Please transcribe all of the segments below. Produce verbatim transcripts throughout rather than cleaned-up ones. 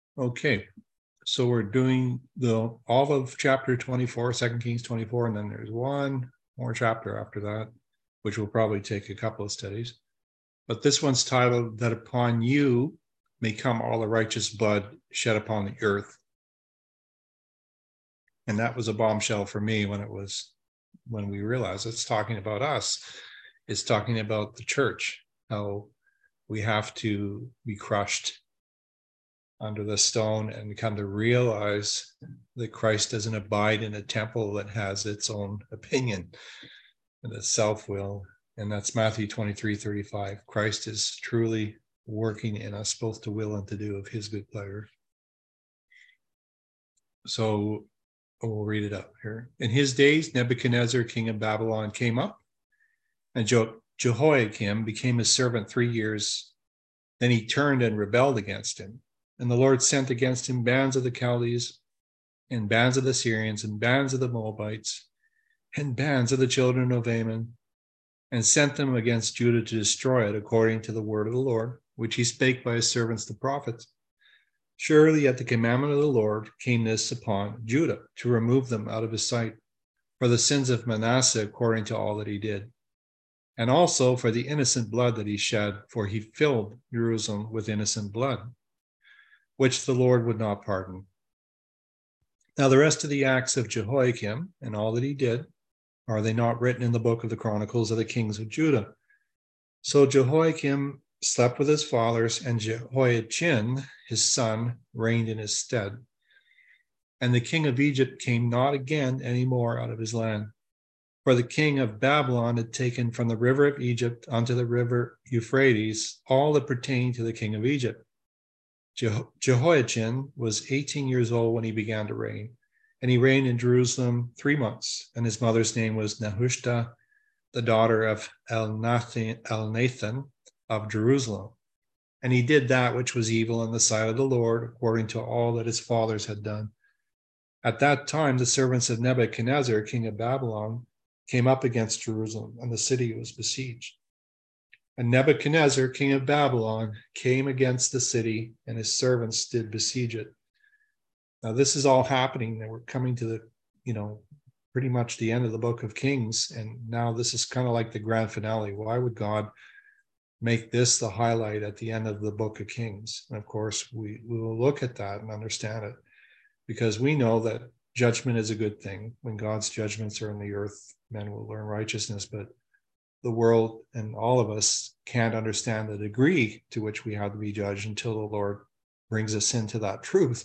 Okay, so we're doing the all of chapter twenty-four, Second Kings twenty-four, and then there's one more chapter after that, which will probably take a couple of studies. But this one's titled "That Upon You May Come All the Righteous Blood Shed Upon the Earth." And that was a bombshell for me when it was when we realized it's talking about us. It's talking about the church, how we have to be crushed under the stone and come to realize that Christ doesn't abide in a temple that has its own opinion and its self-will. And that's Matthew twenty-three thirty-five. Christ is truly working in us both to will and to do of his good pleasure. So we'll read it up here. In his days, Nebuchadnezzar, king of Babylon, came up, and Je- Jehoiakim became his servant three years. Then he turned and rebelled against him. And the Lord sent against him bands of the Chaldees, and bands of the Syrians, and bands of the Moabites, and bands of the children of Ammon, and sent them against Judah to destroy it, according to the word of the Lord, which he spake by his servants the prophets. Surely at the commandment of the Lord came this upon Judah, to remove them out of his sight, for the sins of Manasseh, according to all that he did, and also for the innocent blood that he shed, for he filled Jerusalem with innocent blood, which the Lord would not pardon. Now the rest of the acts of Jehoiakim and all that he did, are they not written in the book of the Chronicles of the kings of Judah? So Jehoiakim slept with his fathers, and Jehoiachin, his son, reigned in his stead. And the king of Egypt came not again any more out of his land. For the king of Babylon had taken from the river of Egypt unto the river Euphrates all that pertained to the king of Egypt. Jeho- Jehoiachin was eighteen years old when he began to reign, and he reigned in Jerusalem three months, and his mother's name was Nehushta, the daughter of Elnathan of Jerusalem. And he did that which was evil in the sight of the Lord, according to all that his fathers had done. At that time, the servants of Nebuchadnezzar, king of Babylon, came up against Jerusalem, and the city was besieged. And Nebuchadnezzar, king of Babylon, came against the city, and his servants did besiege it. Now, this is all happening, and we're coming to the, you know, pretty much the end of the book of Kings. And now this is kind of like the grand finale. Why would God make this the highlight at the end of the book of Kings? And of course, we, we will look at that and understand it, because we know that judgment is a good thing. When God's judgments are in the earth, men will learn righteousness, but the world and all of us can't understand the degree to which we have to be judged until the Lord brings us into that truth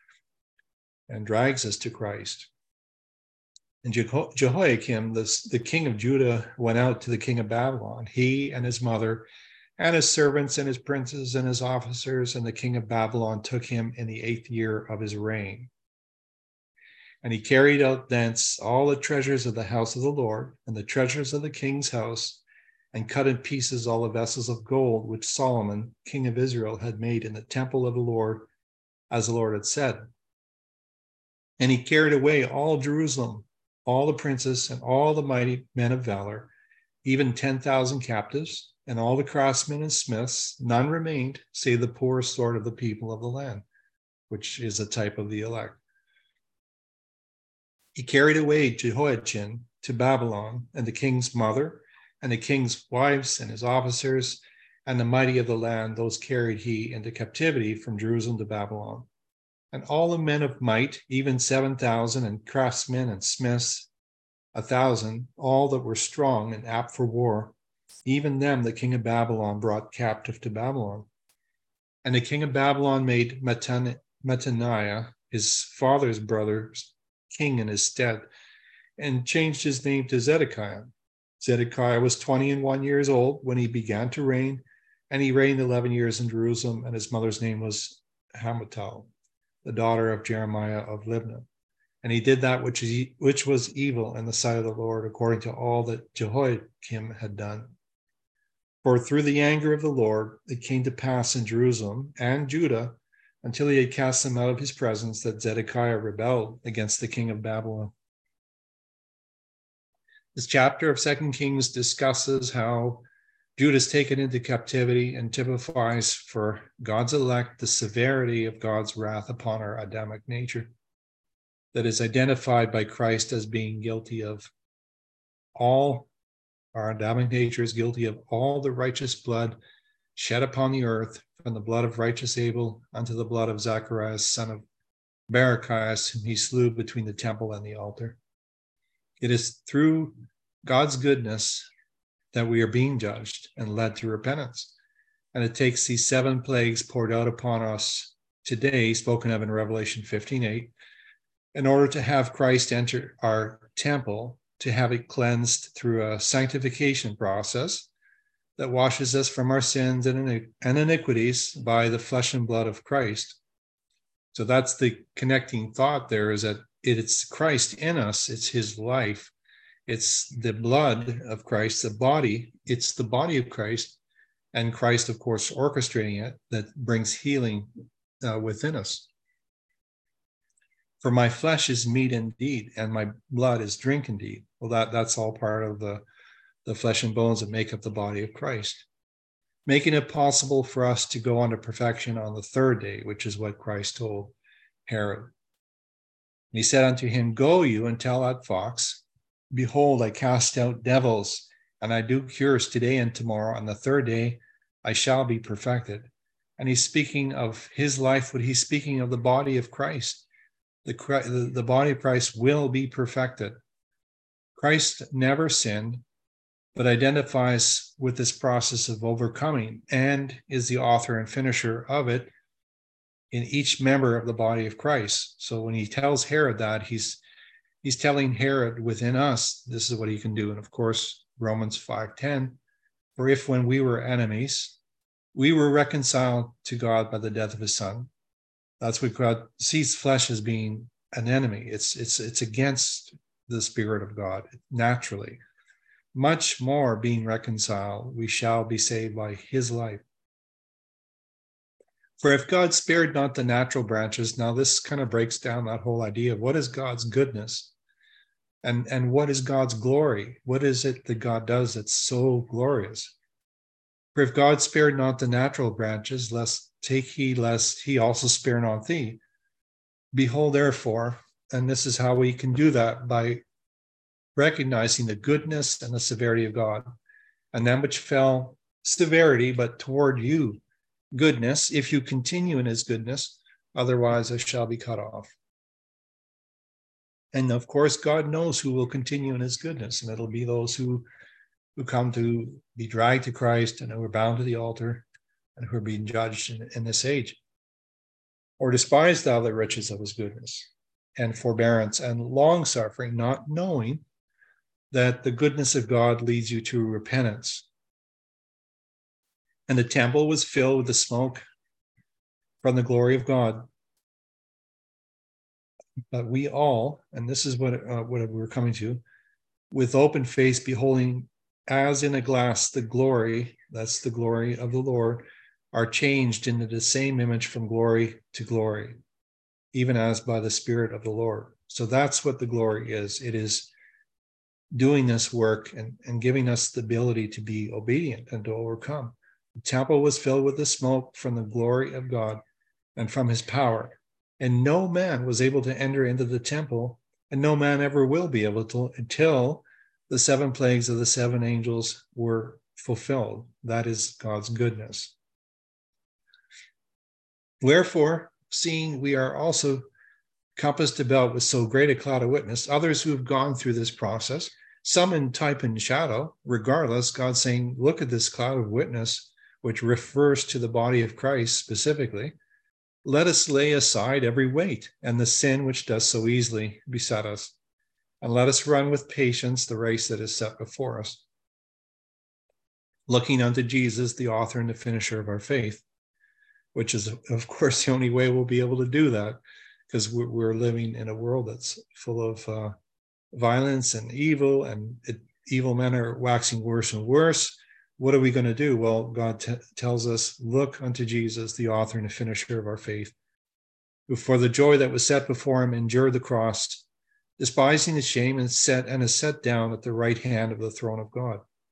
and drags us to Christ. And Jeho- Jehoiakim, the, the king of Judah, went out to the king of Babylon, he and his mother, and his servants, and his princes, and his officers, and the king of Babylon took him in the eighth year of his reign. And he carried out thence all the treasures of the house of the Lord, and the treasures of the king's house, and cut in pieces all the vessels of gold which Solomon, king of Israel, had made in the temple of the Lord, as the Lord had said. And he carried away all Jerusalem, all the princes, and all the mighty men of valor, even ten thousand captives, and all the craftsmen and smiths. None remained, save the poorest sort of the people of the land, which is a type of the elect. He carried away Jehoiachin to Babylon, and the king's mother, and the king's wives, and his officers, and the mighty of the land, those carried he into captivity from Jerusalem to Babylon. And all the men of might, even seven thousand, and craftsmen and smiths, a thousand, all that were strong and apt for war, even them the king of Babylon brought captive to Babylon. And the king of Babylon made Mattaniah, his father's brother, king in his stead, and changed his name to Zedekiah. Zedekiah was twenty and one years old when he began to reign, and he reigned eleven years in Jerusalem, and his mother's name was Hamutal, the daughter of Jeremiah of Libnah. And he did that which, is, which was evil in the sight of the Lord, according to all that Jehoiakim had done. For through the anger of the Lord, it came to pass in Jerusalem and Judah, until he had cast them out of his presence, that Zedekiah rebelled against the king of Babylon. This chapter of Second Kings discusses how Judah is taken into captivity and typifies for God's elect the severity of God's wrath upon our Adamic nature that is identified by Christ as being guilty of all, our Adamic nature is guilty of all the righteous blood shed upon the earth, from the blood of righteous Abel unto the blood of Zacharias, son of Barachias, whom he slew between the temple and the altar. It is through God's goodness that we are being judged and led to repentance. And it takes these seven plagues poured out upon us today, spoken of in Revelation fifteen eight, in order to have Christ enter our temple, to have it cleansed through a sanctification process that washes us from our sins and iniquities by the flesh and blood of Christ. So that's the connecting thought there, is that it's Christ in us, it's his life, it's the blood of Christ, the body, it's the body of Christ, and Christ, of course, orchestrating it, that brings healing uh, within us. For my flesh is meat indeed, and my blood is drink indeed. Well, that, that's all part of the, the flesh and bones that make up the body of Christ, making it possible for us to go on to perfection on the third day, which is what Christ told Herod. And he said unto him, Go you and tell that fox, behold, I cast out devils, and I do cures today and tomorrow, and the third day I shall be perfected. And he's speaking of his life, but he's speaking of the body of Christ. The, the, the body of Christ will be perfected. Christ never sinned, but identifies with this process of overcoming and is the author and finisher of it in each member of the body of Christ. So when he tells Herod that, he's he's telling Herod within us, this is what he can do. And of course, Romans five ten, for if when we were enemies, we were reconciled to God by the death of his son. That's what God sees flesh as being an enemy. It's, it's, it's against the Spirit of God naturally. Much more being reconciled, we shall be saved by his life. For if God spared not the natural branches, now this kind of breaks down that whole idea of what is God's goodness and, and what is God's glory? What is it that God does that's so glorious? For if God spared not the natural branches, lest take heed lest he also spare not thee. Behold, therefore, and this is how we can do that, by recognizing the goodness and the severity of God, and that which fell severity, but toward you goodness, if you continue in his goodness, otherwise I shall be cut off. And of course, God knows who will continue in his goodness, and it'll be those who, who come to be dragged to Christ and who are bound to the altar and who are being judged in, in this age. Or despise thou the riches of his goodness and forbearance and long-suffering, not knowing that the goodness of God leads you to repentance. And the temple was filled with the smoke from the glory of God. But we all, and this is what, uh, what we're coming to, with open face beholding as in a glass the glory, that's the glory of the Lord, are changed into the same image from glory to glory, even as by the Spirit of the Lord. So that's what the glory is. It is doing this work and, and giving us the ability to be obedient and to overcome. The temple was filled with the smoke from the glory of God and from his power. And no man was able to enter into the temple, and no man ever will be able to until the seven plagues of the seven angels were fulfilled. That is God's goodness. Wherefore, seeing we are also compassed about with so great a cloud of witness, others who have gone through this process, some in type and shadow, regardless, God's saying, look at this cloud of witness, which refers to the body of Christ specifically. Let us lay aside every weight and the sin which does so easily beset us, and let us run with patience the race that is set before us, looking unto Jesus, the author and the finisher of our faith, which is, of course, the only way we'll be able to do that, because we're, we're living in a world that's full of uh, violence and evil, and it, evil men are waxing worse and worse. What are we going to do? Well, God t- tells us, look unto Jesus, the author and the finisher of our faith, who for the joy that was set before him endured the cross, despising the shame, and set and is set down at the right hand of the throne of God.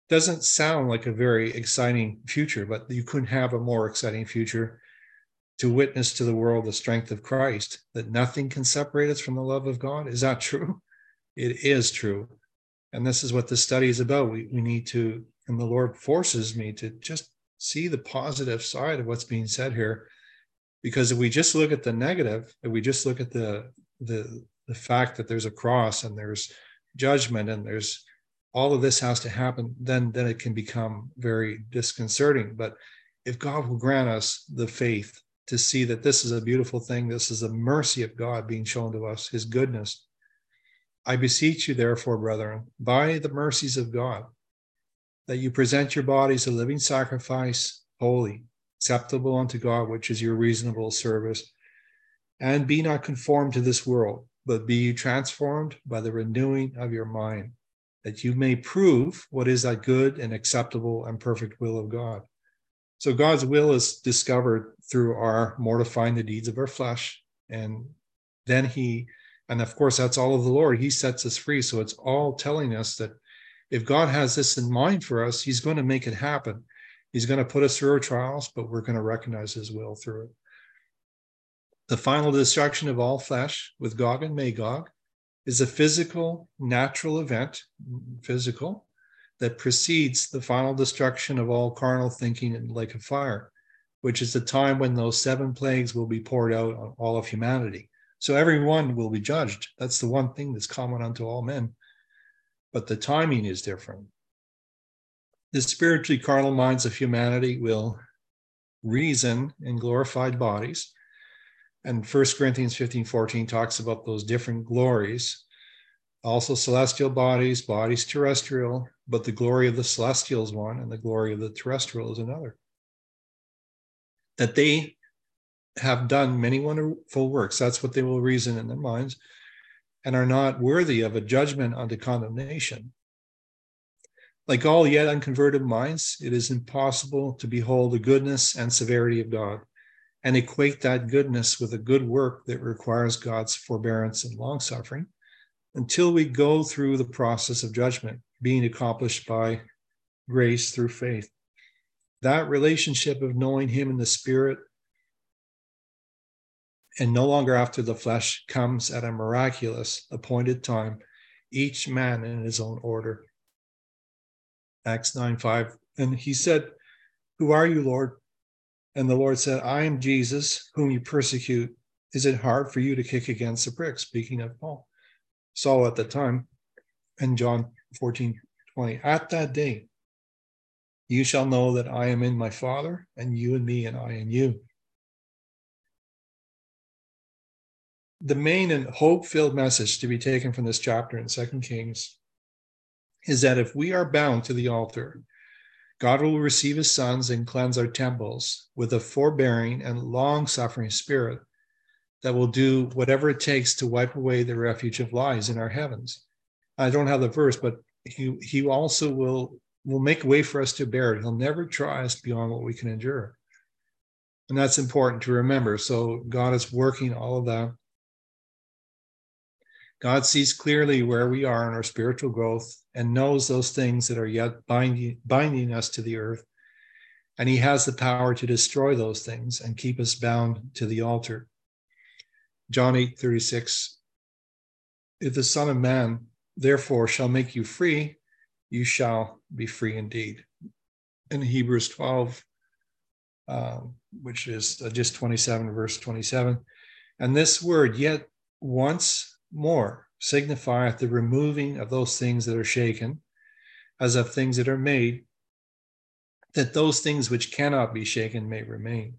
Doesn't sound like a very exciting future, but you couldn't have a more exciting future to witness to the world the strength of Christ, that nothing can separate us from the love of God. Is that true? It is true. And this is what this study is about. We, we need to, and the Lord forces me to just see the positive side of what's being said here. Because if we just look at the negative, if we just look at the, the, the fact that there's a cross and there's judgment and there's all of this has to happen, then, then it can become very disconcerting. But if God will grant us the faith to see that this is a beautiful thing, this is the mercy of God being shown to us, his goodness, I beseech you, therefore, brethren, by the mercies of God, that you present your bodies a living sacrifice, holy, acceptable unto God, which is your reasonable service. And be not conformed to this world, but be you transformed by the renewing of your mind, that you may prove what is that good and acceptable and perfect will of God. So God's will is discovered through our mortifying the deeds of our flesh. And then he, and of course, that's all of the Lord. He sets us free. So it's all telling us that if God has this in mind for us, he's going to make it happen. He's going to put us through our trials, but we're going to recognize his will through it. The final destruction of all flesh with Gog and Magog is a physical, natural event, physical, that precedes the final destruction of all carnal thinking in the lake of fire, which is the time when those seven plagues will be poured out on all of humanity. So everyone will be judged. That's the one thing that's common unto all men. But the timing is different. The spiritually carnal minds of humanity will reason in glorified bodies. And First Corinthians fifteen fourteen talks about those different glories. Also celestial bodies, bodies terrestrial, but the glory of the celestial is one and the glory of the terrestrial is another. That they have done many wonderful works, that's what they will reason in their minds, and are not worthy of a judgment unto condemnation. Like all yet unconverted minds, it is impossible to behold the goodness and severity of God and equate that goodness with a good work that requires God's forbearance and long-suffering until we go through the process of judgment being accomplished by grace through faith. That relationship of knowing him in the spirit and no longer after the flesh comes at a miraculous appointed time, each man in his own order. Acts nine five, and he said, "Who are you, Lord?" And the Lord said, "I am Jesus, whom you persecute. Is it hard for you to kick against the pricks?" Speaking of Paul, Saul at the time, and John fourteen twenty. At that day, you shall know that I am in my Father, and you in me, and I in you. The main and hope-filled message to be taken from this chapter in Second Kings is that if we are bound to the altar, God will receive his sons and cleanse our temples with a forbearing and long-suffering spirit that will do whatever it takes to wipe away the refuge of lies in our heavens. I don't have the verse, but he, he also will, will make a way for us to bear it. He'll never try us beyond what we can endure. And that's important to remember. So God is working all of that. God sees clearly where we are in our spiritual growth and knows those things that are yet binding, binding us to the earth. And he has the power to destroy those things and keep us bound to the altar. John eight thirty-six, if the Son of Man therefore shall make you free, you shall be free indeed. In Hebrews twelve, um, which is just twenty-seven, verse twenty-seven, and this word, yet once more, signifieth the removing of those things that are shaken, as of things that are made, that those things which cannot be shaken may remain.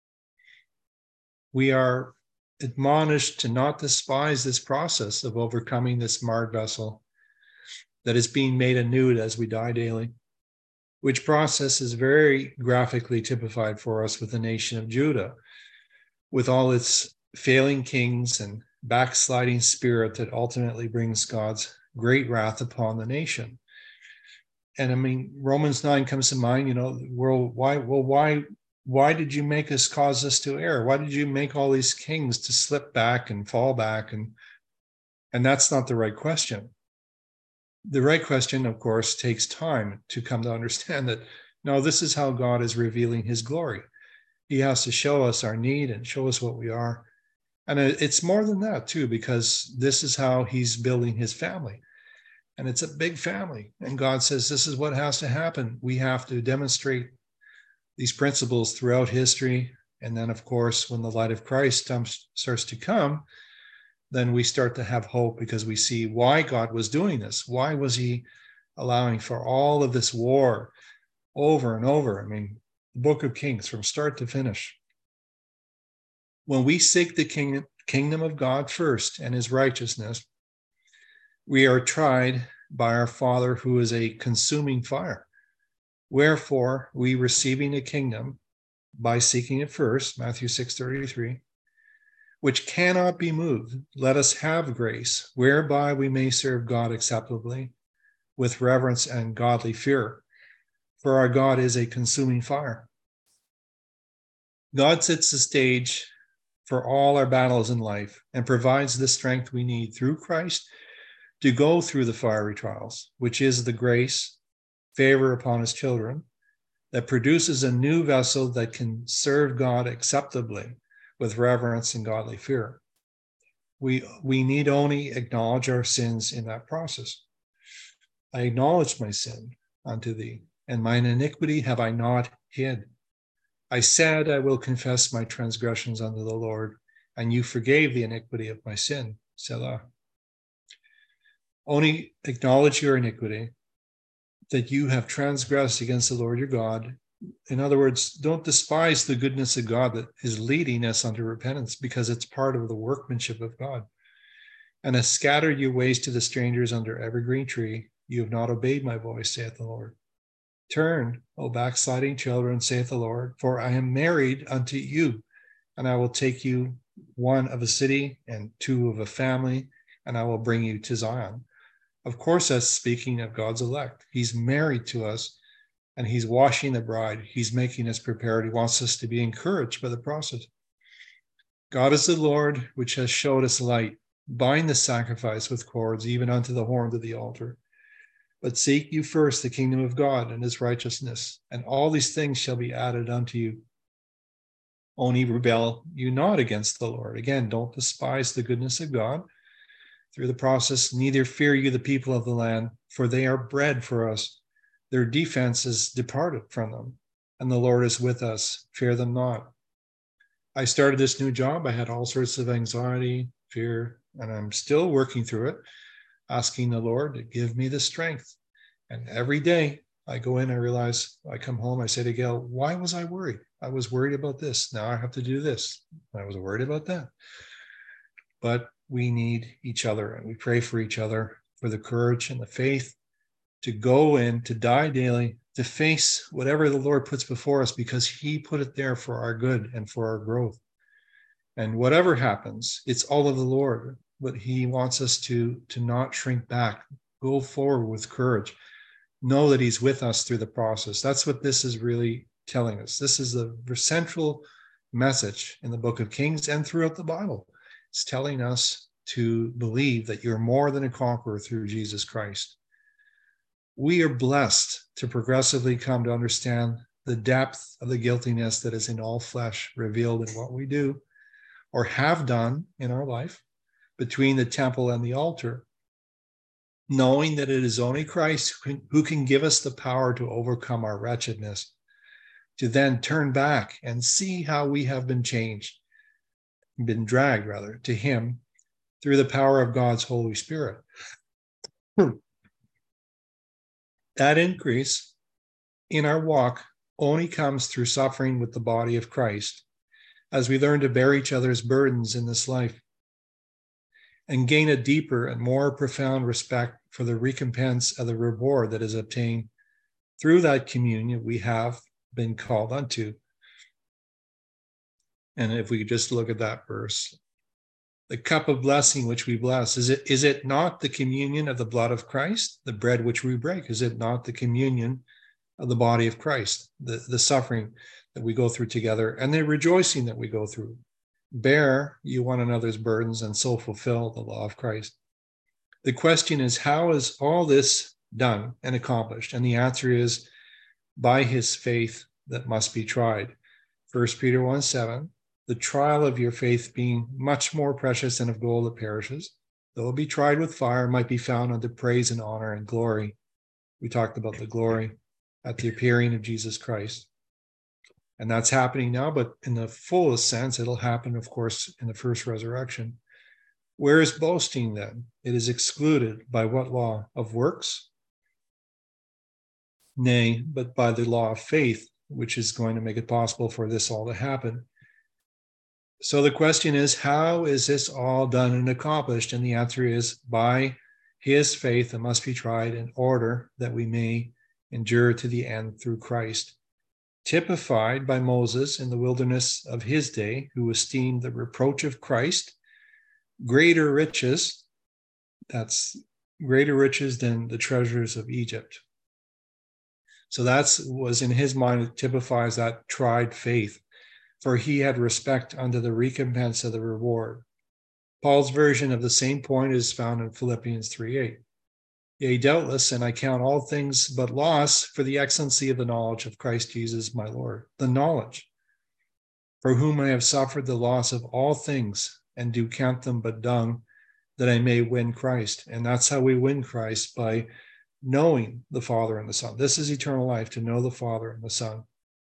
We are admonished to not despise this process of overcoming this marred vessel that is being made anew as we die daily, which process is very graphically typified for us with the nation of Judah, with all its failing kings and backsliding spirit that ultimately brings God's great wrath upon the nation. And I mean, Romans nine comes to mind, you know, world, why, well, why, why did you make us, cause us to err? Why did you make all these kings to slip back and fall back? And, and that's not the right question. The right question, of course, takes time to come to understand that, no, this is how God is revealing his glory. He has to show us our need and show us what we are. And it's more than that, too, because this is how he's building his family. And it's a big family. And God says, this is what has to happen. We have to demonstrate these principles throughout history. And then, of course, when the light of Christ starts to come, then we start to have hope because we see why God was doing this. Why was he allowing for all of this war over and over? I mean, the book of Kings from start to finish. When we seek the king, kingdom of God first and his righteousness, we are tried by our Father who is a consuming fire. Wherefore, we receiving the kingdom by seeking it first, Matthew six thirty-three, which cannot be moved, let us have grace, whereby we may serve God acceptably, with reverence and godly fear. For our God is a consuming fire. God sets the stage for all our battles in life and provides the strength we need through Christ to go through the fiery trials, which is the grace, favor upon his children, that produces a new vessel that can serve God acceptably with reverence and godly fear. We, we need only acknowledge our sins in that process. I acknowledge my sin unto thee, and mine iniquity have I not hid. I said, I will confess my transgressions unto the Lord, and you forgave the iniquity of my sin. Selah. Only acknowledge your iniquity, that you have transgressed against the Lord your God. In other words, don't despise the goodness of God that is leading us unto repentance, because it's part of the workmanship of God. And have scattered your ways to the strangers under every green tree. You have not obeyed my voice, saith the Lord. Turn, O backsliding children, saith the Lord, for I am married unto you, and I will take you one of a city and two of a family, and I will bring you to Zion. Of course, that's speaking of God's elect. He's married to us, and he's washing the bride. He's making us prepared. He wants us to be encouraged by the process. God is the Lord, which has showed us light. Bind the sacrifice with cords, even unto the horns of the altar. But seek you first the kingdom of God and his righteousness, and all these things shall be added unto you. Only rebel you not against the Lord. Again, don't despise the goodness of God through the process. Neither fear you the people of the land, for they are bread for us. Their defense is departed from them, and the Lord is with us. Fear them not. I started this new job. I had all sorts of anxiety, fear, and I'm still working through it, asking the Lord to give me the strength. And every day I go in, I realize, I come home, I say to Gail, why was I worried? I was worried about this. Now I have to do this. I was worried about that. But we need each other, and we pray for each other for the courage and the faith to go in, to die daily, to face whatever the Lord puts before us, because he put it there for our good and for our growth. And whatever happens, it's all of the Lord. But he wants us to, to not shrink back, go forward with courage, know that he's with us through the process. That's what this is really telling us. This is the central message in the book of Kings and throughout the Bible. It's telling us to believe that you're more than a conqueror through Jesus Christ. We are blessed to progressively come to understand the depth of the guiltiness that is in all flesh revealed in what we do or have done in our life, between the temple and the altar, knowing that it is only Christ who can, who can give us the power to overcome our wretchedness, to then turn back and see how we have been changed, been dragged rather, to him through the power of God's Holy Spirit. That increase in our walk only comes through suffering with the body of Christ, as we learn to bear each other's burdens in this life, and gain a deeper and more profound respect for the recompense of the reward that is obtained through that communion we have been called unto. And if we could just look at that verse, the cup of blessing which we bless, is it, is it not the communion of the blood of Christ, the bread which we break? Is it not the communion of the body of Christ, the, the suffering that we go through together and the rejoicing that we go through? Bear you one another's burdens and so fulfill the law of Christ. The question is, how is all this done and accomplished? And the answer is, by his faith that must be tried. First Peter one seven, the trial of your faith being much more precious than of gold that perishes, though it be tried with fire, might be found unto praise and honor and glory. We talked about the glory at the appearing of Jesus Christ. And that's happening now, but in the fullest sense, it'll happen, of course, in the first resurrection. Where is boasting then? It is excluded by what law? Of works? Nay, but by the law of faith, which is going to make it possible for this all to happen. So the question is, how is this all done and accomplished? And the answer is, by his faith that must be tried in order that we may endure to the end through Christ. Typified by Moses in the wilderness of his day, who esteemed the reproach of Christ greater riches, that's greater riches than the treasures of Egypt. So that was in his mind, it typifies that tried faith, for he had respect unto the recompense of the reward. Paul's version of the same point is found in Philippians three eight. Yea, doubtless, and I count all things but loss for the excellency of the knowledge of Christ Jesus my Lord, the knowledge, for whom I have suffered the loss of all things, and do count them but dung, that I may win Christ. And that's how we win Christ, by knowing the Father and the Son. This is eternal life, to know the Father and the Son.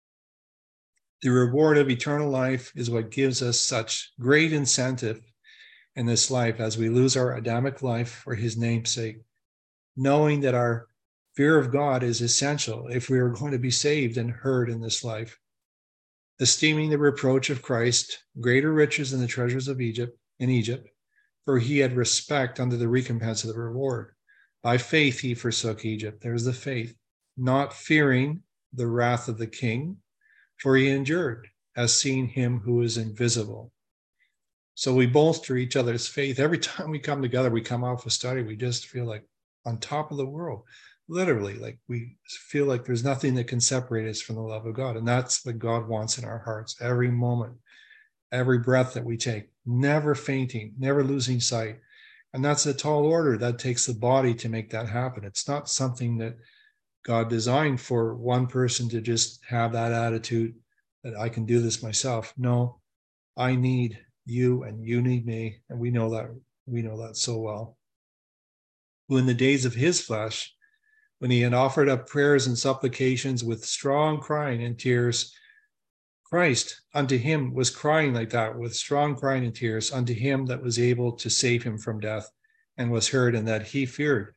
The reward of eternal life is what gives us such great incentive in this life as we lose our Adamic life for his name's sake, knowing that our fear of God is essential if we are going to be saved and heard in this life. Esteeming the reproach of Christ greater riches than the treasures of Egypt in Egypt, for he had respect unto the recompense of the reward. By faith he forsook Egypt. There's the faith, not fearing the wrath of the king, for he endured, as seeing him who is invisible. So we bolster each other's faith. Every time we come together, we come off a study, we just feel like on top of the world. Literally, like we feel like there's nothing that can separate us from the love of God. And that's what God wants in our hearts every moment, every breath that we take, never fainting, never losing sight. And that's a tall order. That takes the body to make that happen. It's not something that God designed for one person to just have that attitude that I can do this myself. No, I need you and you need me. And we know that, we know that so well. Who in the days of his flesh, when he had offered up prayers and supplications with strong crying and tears, Christ unto him was crying like that, with strong crying and tears, unto him that was able to save him from death, and was heard, and that he feared.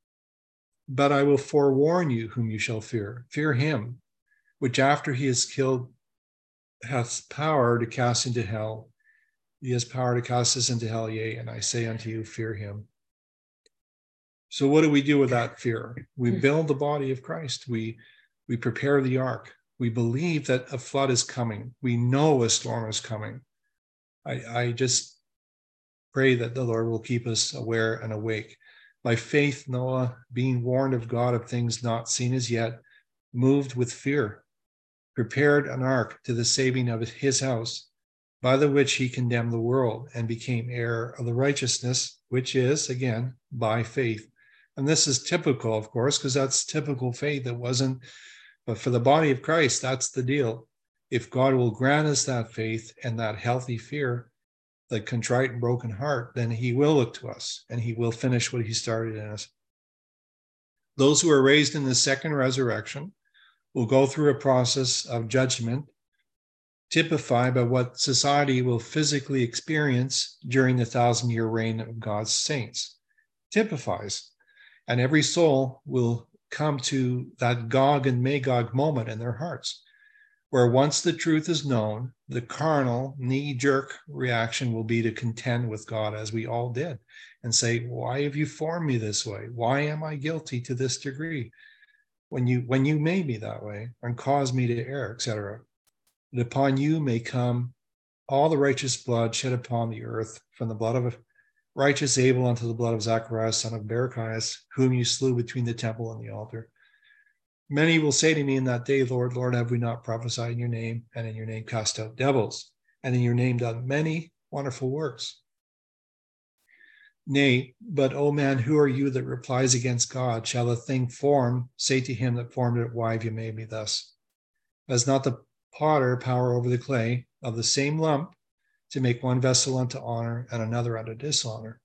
But I will forewarn you whom you shall fear. Fear him, which after he is killed hath power to cast into hell. He has power to cast us into hell, yea, and I say unto you, fear him. So what do we do with that fear? We build the body of Christ. We, we prepare the ark. We believe that a flood is coming. We know a storm is coming. I, I just pray that the Lord will keep us aware and awake. By faith, Noah, being warned of God of things not seen as yet, moved with fear, prepared an ark to the saving of his house, by the which he condemned the world and became heir of the righteousness, which is, again, by faith. And this is typical, of course, because that's typical faith. It wasn't, but for the body of Christ, that's the deal. If God will grant us that faith and that healthy fear, the contrite and broken heart, then he will look to us and he will finish what he started in us. Those who are raised in the second resurrection will go through a process of judgment, typified by what society will physically experience during the thousand-year reign of God's saints. Typifies. And every soul will come to that Gog and Magog moment in their hearts, where once the truth is known, the carnal knee-jerk reaction will be to contend with God, as we all did, and say, why have you formed me this way? Why am I guilty to this degree? When you, when you made me that way and caused me to err, et cetera. But upon you may come all the righteous blood shed upon the earth, from the blood of righteous Abel unto the blood of Zacharias, son of Berechias, whom you slew between the temple and the altar. Many will say to me in that day, Lord, Lord, have we not prophesied in your name, and in your name cast out devils, and in your name done many wonderful works? Nay, but, O man, who are you that replies against God? Shall a thing formed say to him that formed it, why have you made me thus? Has not the potter power over the clay of the same lump to make one vessel unto honor and another unto dishonor?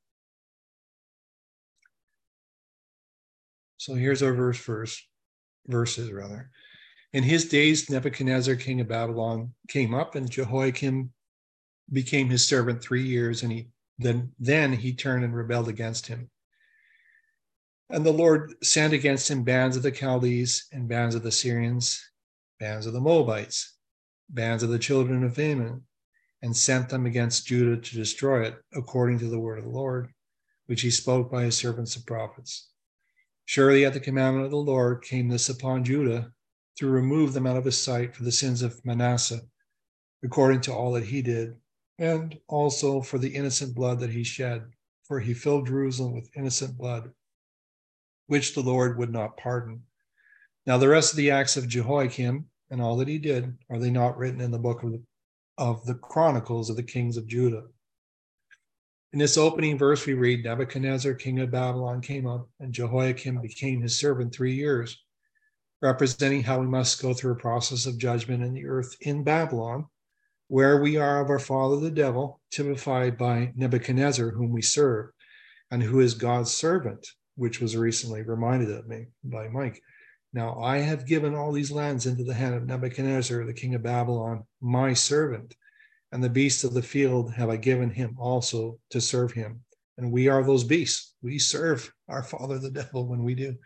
So here's our verse first, verses rather. In his days, Nebuchadnezzar, king of Babylon, came up, and Jehoiakim became his servant three years, and he then, then he turned and rebelled against him. And the Lord sent against him bands of the Chaldees and bands of the Syrians, bands of the Moabites, bands of the children of Ammon, and sent them against Judah to destroy it, according to the word of the Lord, which he spoke by his servants the prophets. Surely at the commandment of the Lord came this upon Judah, to remove them out of his sight for the sins of Manasseh, according to all that he did, and also for the innocent blood that he shed, for he filled Jerusalem with innocent blood, which the Lord would not pardon. Now the rest of the acts of Jehoiakim and all that he did, are they not written in the book of the, of the Chronicles of the kings of Judah? In this opening verse, we read, Nebuchadnezzar, king of Babylon, came up, and Jehoiakim became his servant three years, representing how we must go through a process of judgment in the earth in Babylon, where we are of our father the devil, typified by Nebuchadnezzar, whom we serve, and who is God's servant, which was recently reminded of me by Mike. Now I have given all these lands into the hand of Nebuchadnezzar, the king of Babylon, my servant, and the beasts of the field have I given him also to serve him. And we are those beasts. We serve our father the devil when we do.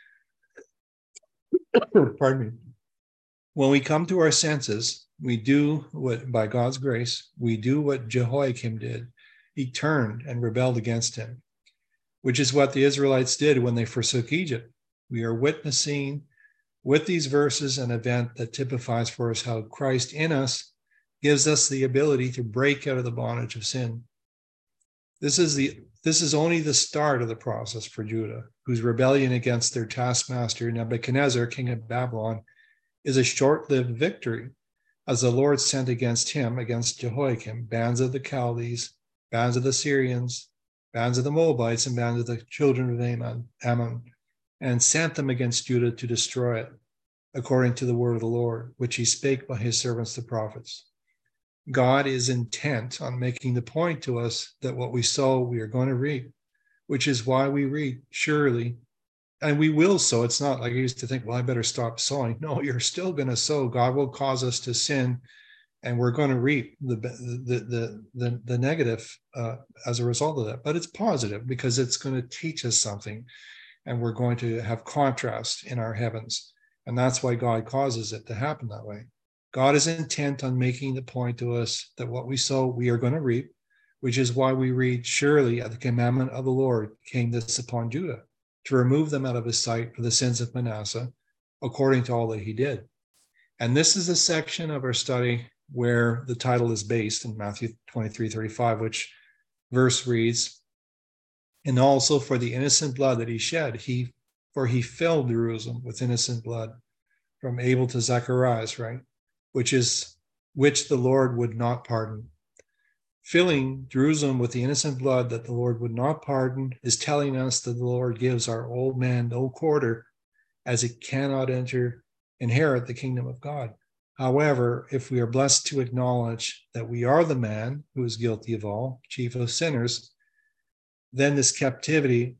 Pardon me. When we come to our senses, we do what, by God's grace, we do what Jehoiakim did. He turned and rebelled against him, which is what the Israelites did when they forsook Egypt. We are witnessing with these verses an event that typifies for us how Christ in us gives us the ability to break out of the bondage of sin. This is the this is only the start of the process for Judah, whose rebellion against their taskmaster Nebuchadnezzar, king of Babylon, is a short-lived victory, as the Lord sent against him, against Jehoiakim, bands of the Chaldees, bands of the Syrians, bands of the Moabites, and bands of the children of Ammon, Ammon, and sent them against Judah to destroy it, according to the word of the Lord, which he spake by his servants the prophets. God is intent on making the point to us that what we sow, we are going to reap, which is why we read, surely, and we will sow. It's not like I used to think, well, I better stop sowing. No, you're still going to sow. God will cause us to sin, and we're going to reap the the the the, the negative uh, as a result of that. But it's positive because it's going to teach us something, and we're going to have contrast in our heavens. And that's why God causes it to happen that way. God is intent on making the point to us that what we sow, we are going to reap, which is why we read, surely at the commandment of the Lord came this upon Judah, to remove them out of his sight for the sins of Manasseh, according to all that he did. And this is a section of our study where the title is based in Matthew twenty-three thirty-five, which verse reads, and also for the innocent blood that he shed, he for he filled Jerusalem with innocent blood, from Abel to Zacharias, right? Which is which the Lord would not pardon. Filling Jerusalem with the innocent blood that the Lord would not pardon is telling us that the Lord gives our old man no quarter, as it cannot enter, inherit the kingdom of God. However, if we are blessed to acknowledge that we are the man who is guilty of all, chief of sinners, then this captivity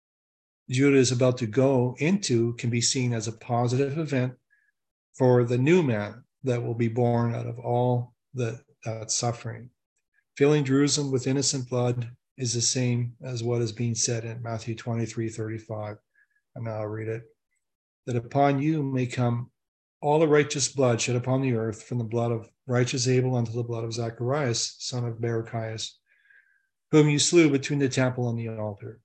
Judah is about to go into can be seen as a positive event for the new man that will be born out of all that, that suffering. Filling Jerusalem with innocent blood is the same as what is being said in Matthew twenty-three thirty-five. And now I'll read it. That upon you may come all the righteous blood shed upon the earth, from the blood of righteous Abel unto the blood of Zacharias, son of Barachias, whom you slew between the temple and the altar.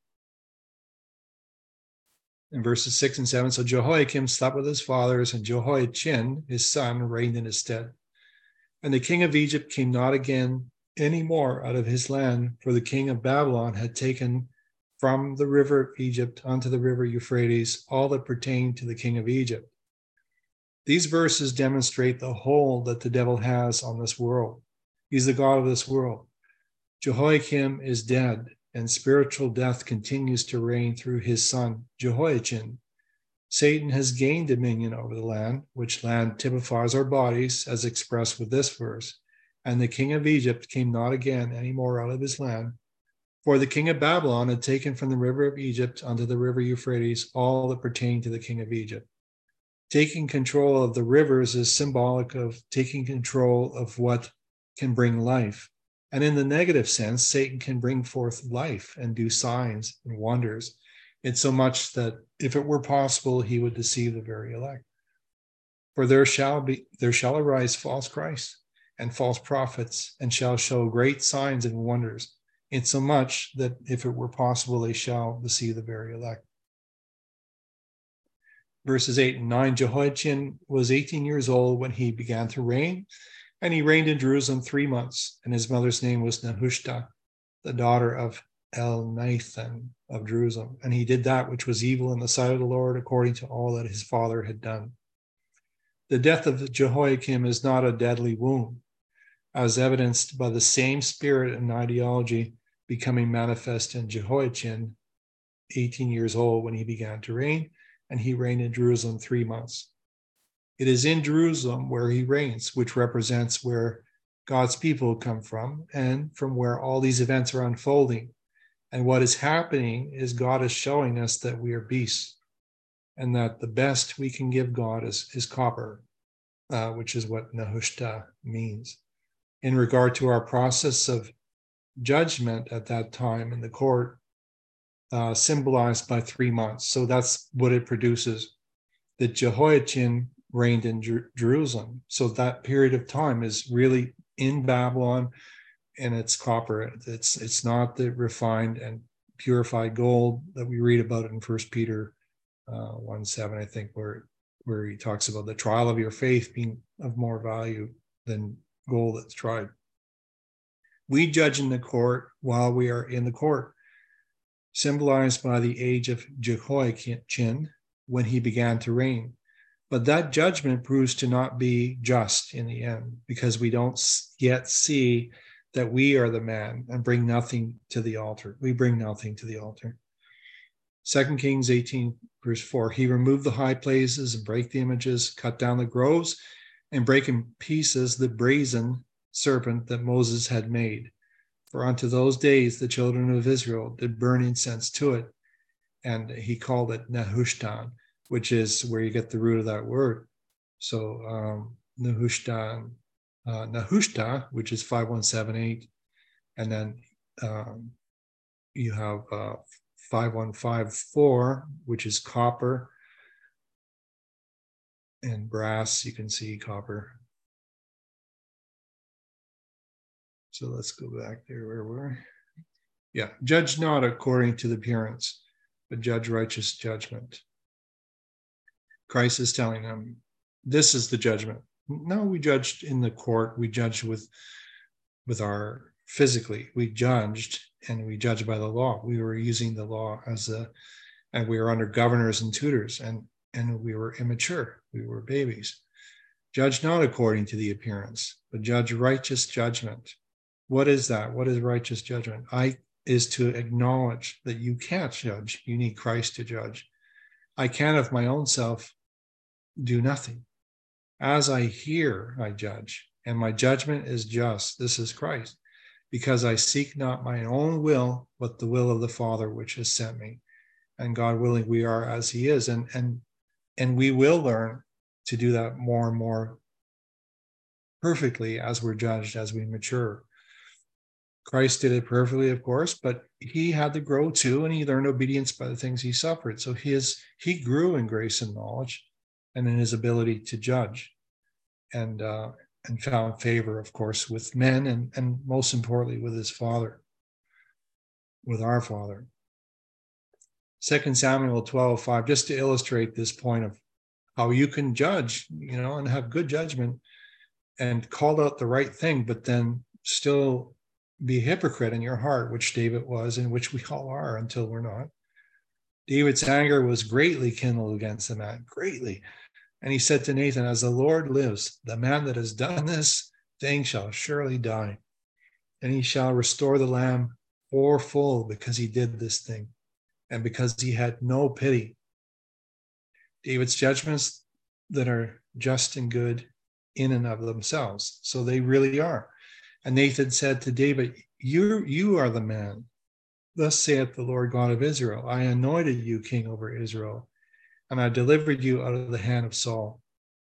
In verses six and seven, so Jehoiakim slept with his fathers, and Jehoiachin, his son, reigned in his stead. And the king of Egypt came not again any more out of his land, for the king of Babylon had taken from the river of Egypt unto the river Euphrates all that pertained to the king of Egypt. These verses demonstrate the hold that the devil has on this world. He's the god of this world. Jehoiakim is dead, and spiritual death continues to reign through his son, Jehoiachin. Satan has gained dominion over the land, which land typifies our bodies, as expressed with this verse. And the king of Egypt came not again any more out of his land. For the king of Babylon had taken from the river of Egypt unto the river Euphrates all that pertained to the king of Egypt. Taking control of the rivers is symbolic of taking control of what can bring life. And in the negative sense, Satan can bring forth life and do signs and wonders, in so much that if it were possible, he would deceive the very elect. For there shall be there shall arise false Christs and false prophets, and shall show great signs and wonders, insomuch that if it were possible, they shall deceive the very elect. Verses eight and nine, Jehoiachin was eighteen years old when he began to reign, and he reigned in Jerusalem three months, and his mother's name was Nehushta, the daughter of Elnathan of Jerusalem. And he did that which was evil in the sight of the Lord, according to all that his father had done. The death of Jehoiakim is not a deadly wound, as evidenced by the same spirit and ideology becoming manifest in Jehoiachin, eighteen years old when he began to reign, and he reigned in Jerusalem three months. It is in Jerusalem where he reigns, which represents where God's people come from and from where all these events are unfolding. And what is happening is God is showing us that we are beasts, and that the best we can give God is, is copper, uh, which is what Nehushta means. In regard to our process of judgment at that time in the court, uh, symbolized by three months. So that's what it produces. That Jehoiachin reigned in Jer- Jerusalem. So that period of time is really in Babylon, and it's copper. It's it's not the refined and purified gold that we read about in First Peter uh, one seven, I think, where where he talks about the trial of your faith being of more value than gold that's tried. We judge in the court while we are in the court, symbolized by the age of Jehoiachin when he began to reign. But that judgment proves to not be just in the end, because we don't yet see that we are the man and bring nothing to the altar. We bring nothing to the altar. Second Kings eighteen, verse four, he removed the high places and break the images, cut down the groves, and break in pieces the brazen serpent that Moses had made. For unto those days the children of Israel did burn incense to it, and he called it Nehushtan, which is where you get the root of that word. So um, Nehushtan, uh, Nehushta, which is five one seven eight, and then um, you have uh, five one five four, which is copper, and brass, you can see copper. So let's go back there where we're. Yeah, judge not according to the appearance, but judge righteous judgment. Christ is telling them, this is the judgment. No, we judged in the court. We judged with, with our physically. We judged, and we judged by the law. We were using the law as a, and we were under governors and tutors, and, and we were immature. We were babies. Judge not according to the appearance, but judge righteous judgment. What is that? What is righteous judgment? I is to acknowledge that you can't judge. You need Christ to judge. I can of my own self do nothing. As I hear, I judge, and my judgment is just. This is Christ, because I seek not my own will, but the will of the Father which has sent me. And God willing, we are as he is. And, and, and we will learn to do that more and more perfectly as we're judged, as we mature. Christ did it perfectly, of course, but he had to grow too, and he learned obedience by the things he suffered. So his, he grew in grace and knowledge and in his ability to judge, and uh, and found favor, of course, with men, and, and most importantly, with his Father, with our Father. Second Samuel twelve five, just to illustrate this point of how you can judge, you know, and have good judgment and call out the right thing, but then still be a hypocrite in your heart, which David was, and which we all are until we're not. David's anger was greatly kindled against the man, greatly. And he said to Nathan, as the Lord lives, the man that has done this thing shall surely die, and he shall restore the lamb fourfold because he did this thing and because he had no pity. David's judgments that are just and good in and of themselves. So they really are. And Nathan said to David, you, you are the man. Thus saith the Lord God of Israel, I anointed you king over Israel, and I delivered you out of the hand of Saul.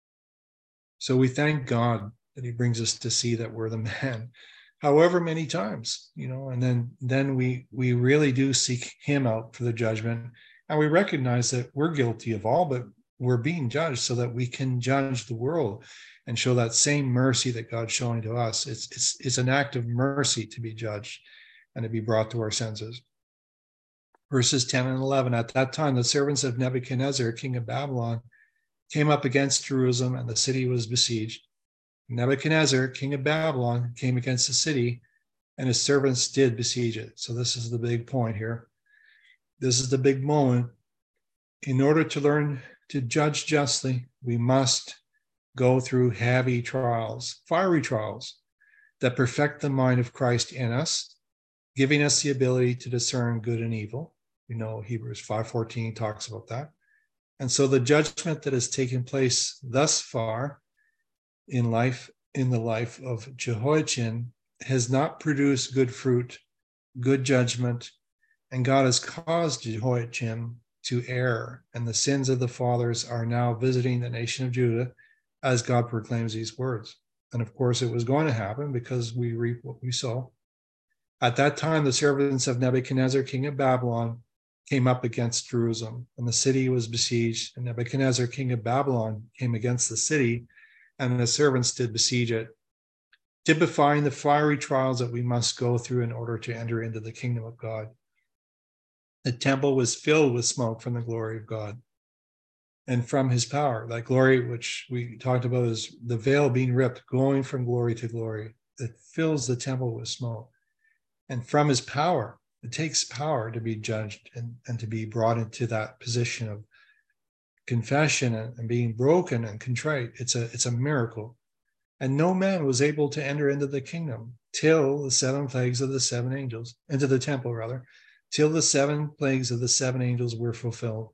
So we thank God that he brings us to see that we're the man, however many times, you know, and then, then we, we really do seek him out for the judgment. And we recognize that we're guilty of all, but we're being judged so that we can judge the world and show that same mercy that God's showing to us. It's, it's, it's an act of mercy to be judged and to be brought to our senses. Verses ten and eleven, at that time, the servants of Nebuchadnezzar, king of Babylon, came up against Jerusalem, and the city was besieged. Nebuchadnezzar, king of Babylon, came against the city, and his servants did besiege it. So this is the big point here. This is the big moment. In order to learn to judge justly, we must go through heavy trials, fiery trials, that perfect the mind of Christ in us, giving us the ability to discern good and evil. You know, Hebrews five fourteen talks about that. And so the judgment that has taken place thus far in life, in the life of Jehoiachin, has not produced good fruit, good judgment, and God has caused Jehoiachin to err, and the sins of the fathers are now visiting the nation of Judah as God proclaims these words. And of course, it was going to happen because we reap what we sow. At that time, the servants of Nebuchadnezzar, king of Babylon, came up against Jerusalem, and the city was besieged. And Nebuchadnezzar, king of Babylon, came against the city, and the servants did besiege it, typifying the fiery trials that we must go through in order to enter into the kingdom of God. The temple was filled with smoke from the glory of God and from his power. That glory, which we talked about, is the veil being ripped, going from glory to glory. It fills the temple with smoke. And from his power, it takes power to be judged and, and to be brought into that position of confession and, and being broken and contrite. It's a, it's a miracle. And no man was able to enter into the kingdom till the seven plagues of the seven angels, into the temple rather, till the seven plagues of the seven angels were fulfilled.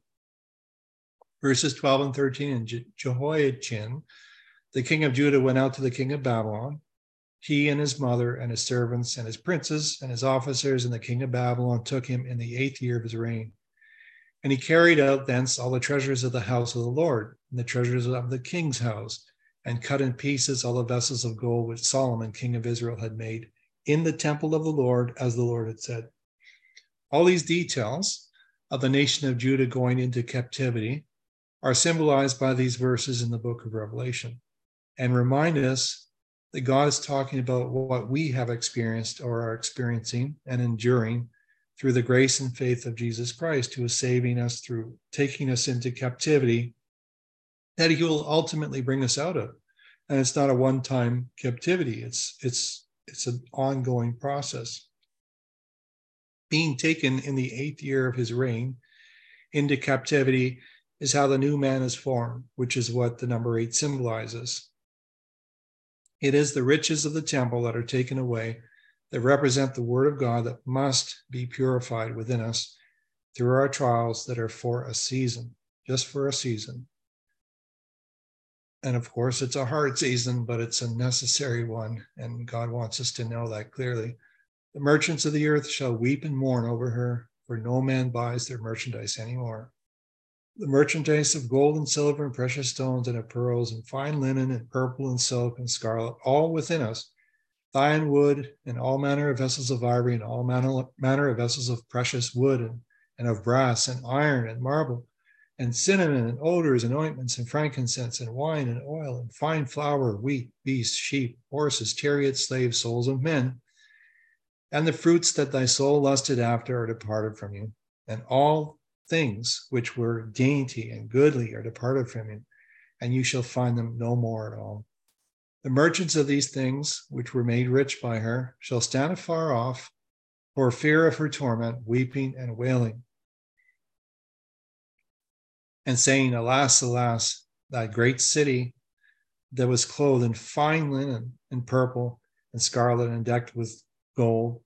Verses twelve and thirteen, and Je- Jehoiachin, the king of Judah, went out to the king of Babylon, he and his mother and his servants and his princes and his officers, and the king of Babylon took him in the eighth year of his reign. And he carried out thence all the treasures of the house of the Lord, and the treasures of the king's house, and cut in pieces all the vessels of gold which Solomon, king of Israel, had made in the temple of the Lord, as the Lord had said. All these details of the nation of Judah going into captivity are symbolized by these verses in the book of Revelation, and remind us that God is talking about what we have experienced or are experiencing and enduring through the grace and faith of Jesus Christ, who is saving us through taking us into captivity, that he will ultimately bring us out of. And it's not a one-time captivity. It's, it's, it's an ongoing process. Being taken in the eighth year of his reign into captivity is how the new man is formed, which is what the number eight symbolizes. It is the riches of the temple that are taken away, that represent the word of God that must be purified within us through our trials that are for a season, just for a season. And of course, it's a hard season, but it's a necessary one. And God wants us to know that clearly. The merchants of the earth shall weep and mourn over her, for no man buys their merchandise anymore. The merchandise of gold and silver and precious stones and of pearls and fine linen and purple and silk and scarlet, all within us, fine wood and all manner of vessels of ivory and all manner, manner of vessels of precious wood and, and of brass and iron and marble and cinnamon and odors and ointments and frankincense and wine and oil and fine flour, wheat, beasts, sheep, horses, chariots, slaves, souls of men. And the fruits that thy soul lusted after are departed from you, and all things which were dainty and goodly are departed from you, and you shall find them no more at all. The merchants of these things, which were made rich by her, shall stand afar off for fear of her torment, weeping and wailing, and saying, Alas, alas, that great city that was clothed in fine linen and purple and scarlet and decked with gold,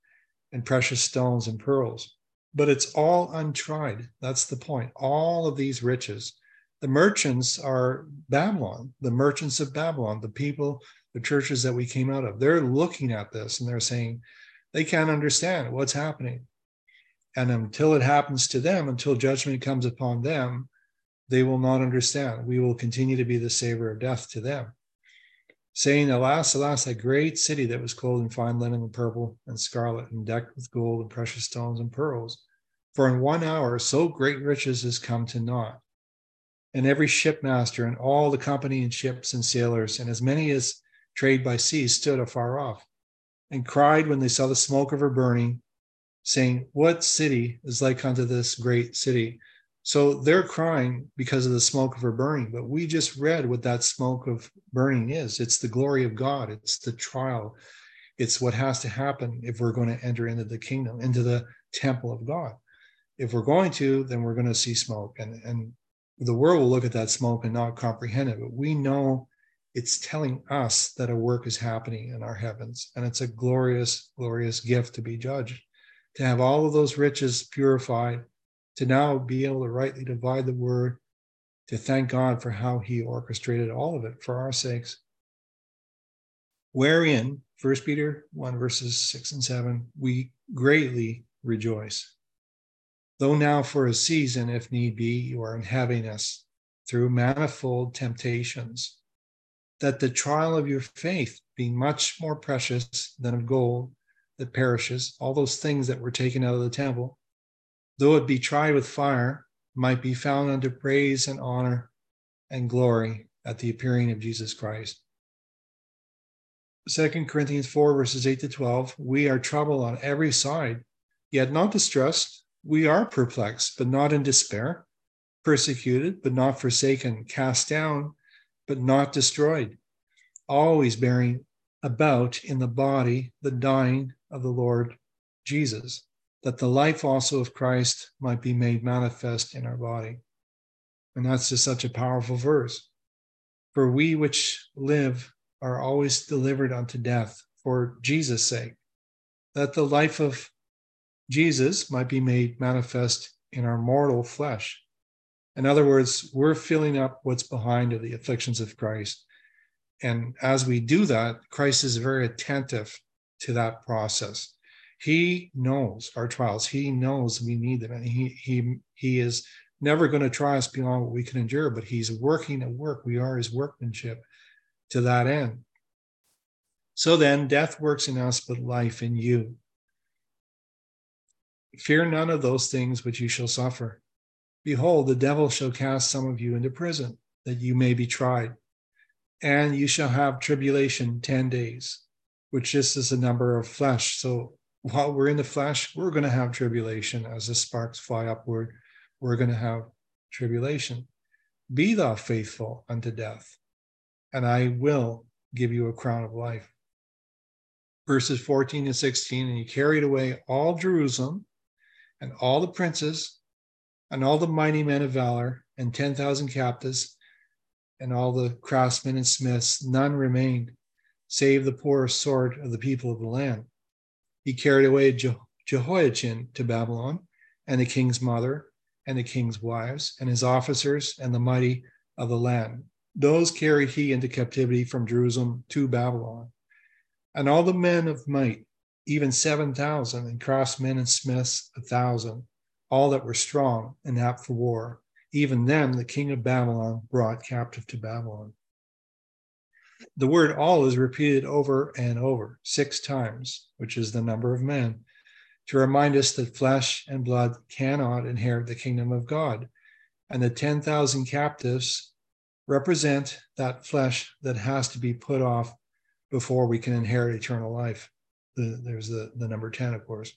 and precious stones and pearls. But it's all untried. That's the point. All of these riches. The merchants are Babylon, the merchants of Babylon, the people, the churches that we came out of. They're looking at this and they're saying they can't understand what's happening. And until it happens to them, until judgment comes upon them, they will not understand. We will continue to be the savor of death to them. Saying, alas, alas, that great city that was clothed in fine linen and purple and scarlet and decked with gold and precious stones and pearls. For in one hour so great riches has come to naught. And every shipmaster and all the company and ships and sailors and as many as trade by sea stood afar off and cried when they saw the smoke of her burning, saying, what city is like unto this great city? So they're crying because of the smoke of her burning, but we just read what that smoke of burning is. It's the glory of God. It's the trial. It's what has to happen if we're going to enter into the kingdom, into the temple of God. If we're going to, then we're going to see smoke. And, and the world will look at that smoke and not comprehend it, but we know it's telling us that a work is happening in our heavens. And it's a glorious, glorious gift to be judged, to have all of those riches purified, to now be able to rightly divide the word, to thank God for how he orchestrated all of it for our sakes. Wherein, First Peter one, verses six and seven, we greatly rejoice. Though now for a season, if need be, you are in heaviness through manifold temptations, that the trial of your faith, being much more precious than of gold that perishes, all those things that were taken out of the temple, though it be tried with fire, might be found unto praise and honor and glory at the appearing of Jesus Christ. Second Corinthians four, verses eight to twelve, we are troubled on every side, yet not distressed. We are perplexed, but not in despair, persecuted, but not forsaken, cast down, but not destroyed, always bearing about in the body the dying of the Lord Jesus, that the life also of Christ might be made manifest in our body. And that's just such a powerful verse. For we which live are always delivered unto death for Jesus' sake, that the life of Jesus might be made manifest in our mortal flesh. In other words, we're filling up what's behind of the afflictions of Christ. And as we do that, Christ is very attentive to that process. He knows our trials. He knows we need them. And he, he, he is never going to try us beyond what we can endure, but he's working at work. We are his workmanship to that end. So then, death works in us, but life in you. Fear none of those things which you shall suffer. Behold, the devil shall cast some of you into prison, that you may be tried. And you shall have tribulation ten days, which just is the number of flesh. So while we're in the flesh, we're going to have tribulation. As the sparks fly upward, we're going to have tribulation. Be thou faithful unto death, and I will give you a crown of life. Verses fourteen and sixteen, and he carried away all Jerusalem, and all the princes, and all the mighty men of valor, and ten thousand captives, and all the craftsmen and smiths. None remained, save the poor sword of the people of the land. He carried away Je- Jehoiachin to Babylon, and the king's mother, and the king's wives, and his officers, and the mighty of the land. Those carried he into captivity from Jerusalem to Babylon. And all the men of might, even seven thousand, and craftsmen and smiths a thousand, all that were strong and apt for war, even them the king of Babylon brought captive to Babylon. The word all is repeated over and over, six times, which is the number of men, to remind us that flesh and blood cannot inherit the kingdom of God. And the ten thousand captives represent that flesh that has to be put off before we can inherit eternal life. The, there's the, the number ten, of course.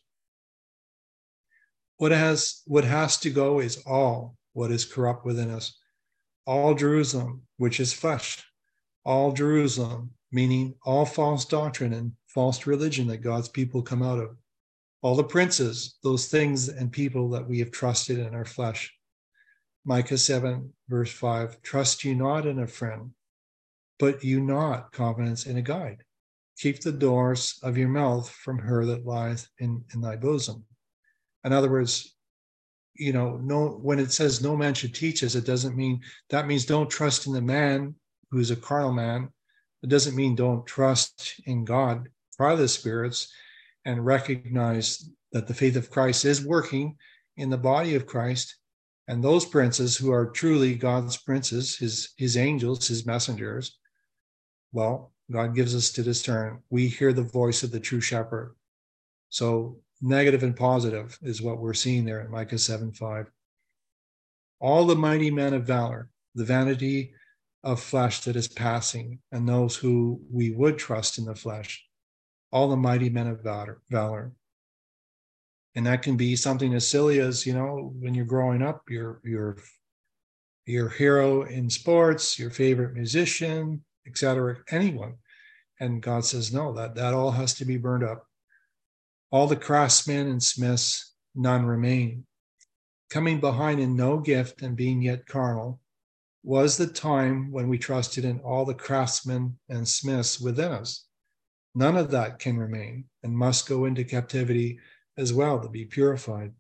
What has, what has to go is all what is corrupt within us. All Jerusalem, which is flesh. All Jerusalem, meaning all false doctrine and false religion that God's people come out of. All the princes, those things and people that we have trusted in our flesh. Micah seven, verse five, trust you not in a friend, but you not confidence in a guide. keep the doors of your mouth from her that lieth in, in thy bosom. In other words, you know, no, when it says no man should teach us, it doesn't mean, that means don't trust in the man who's a carnal man. It doesn't mean don't trust in God by the spirits and recognize that the faith of Christ is working in the body of Christ. And those princes who are truly God's princes, his, his angels, his messengers, well, God gives us to discern. We hear the voice of the true shepherd. So negative and positive is what we're seeing there in Micah seven five. All the mighty men of valor, the vanity of flesh that is passing, and those who we would trust in the flesh, all the mighty men of valor. valor. And that can be something as silly as, you know, when you're growing up, your your your hero in sports, your favorite musician, et cetera, anyone. And God says, no, that, that all has to be burned up. All the craftsmen and smiths, none remain. Coming behind in no gift and being yet carnal was the time when we trusted in all the craftsmen and smiths within us. None of that can remain and must go into captivity as well to be purified.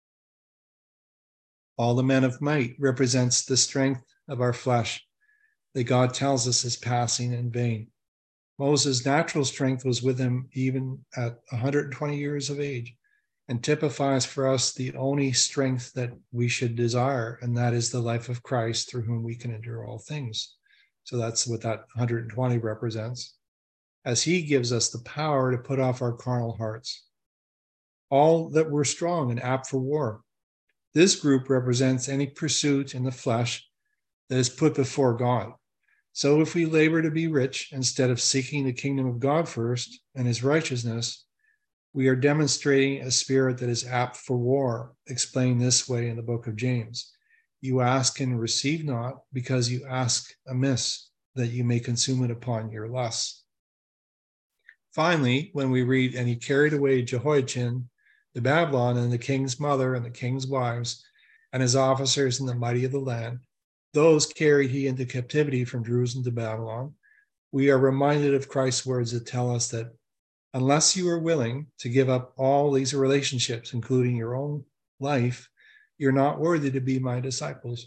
All the men of might represents the strength of our flesh that God tells us is passing in vain. Moses' natural strength was with him even at one hundred twenty years of age, and typifies for us the only strength that we should desire, and that is the life of Christ, through whom we can endure all things. So that's what that one hundred twenty represents, as he gives us the power to put off our carnal hearts. All that were strong and apt for war. This group represents any pursuit in the flesh that is put before God. So if we labor to be rich instead of seeking the kingdom of God first and his righteousness, we are demonstrating a spirit that is apt for war, explained this way in the book of James. You ask and receive not, because you ask amiss, that you may consume it upon your lusts. Finally, when we read, and he carried away Jehoiachin to Babylon, and the king's mother and the king's wives and his officers and the mighty of the land, those carried he into captivity from Jerusalem to Babylon. We are reminded of Christ's words that tell us that unless you are willing to give up all these relationships, including your own life, you're not worthy to be my disciples.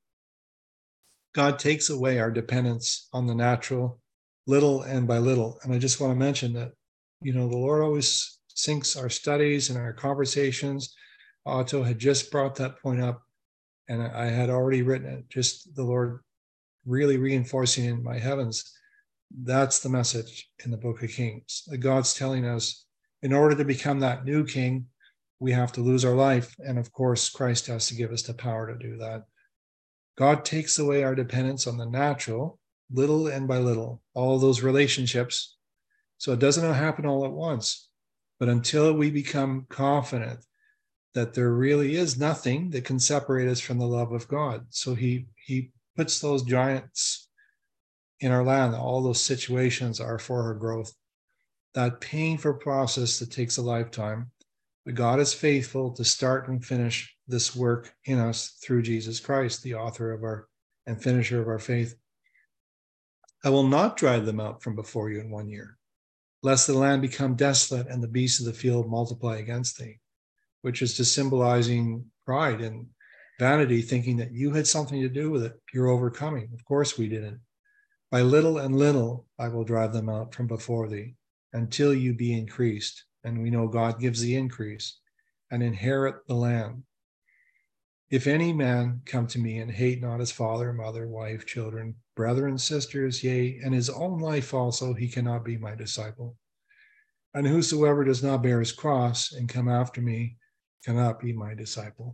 God takes away our dependence on the natural, little and by little. And I just want to mention that, you know, the Lord always syncs our studies and our conversations. Otto had just brought that point up, and I had already written it, just the Lord really reinforcing in my heavens. That's the message in the book of Kings. God's telling us, in order to become that new king, we have to lose our life. And of course, Christ has to give us the power to do that. God takes away our dependence on the natural, little and by little, all those relationships. So it doesn't happen all at once, but until we become confident that there really is nothing that can separate us from the love of God. So he he puts those giants in our land. All those situations are for our growth. That painful process that takes a lifetime, but God is faithful to start and finish this work in us through Jesus Christ, the author of our and finisher of our faith. I will not drive them out from before you in one year, lest the land become desolate and the beasts of the field multiply against thee, which is just symbolizing pride and vanity, thinking that you had something to do with it. You're overcoming. Of course we didn't. By little and little, I will drive them out from before thee until you be increased. And we know God gives the increase and inherit the land. If any man come to me and hate not his father, mother, wife, children, brethren, sisters, yea, and his own life also, he cannot be my disciple. And whosoever does not bear his cross and come after me cannot be my disciple.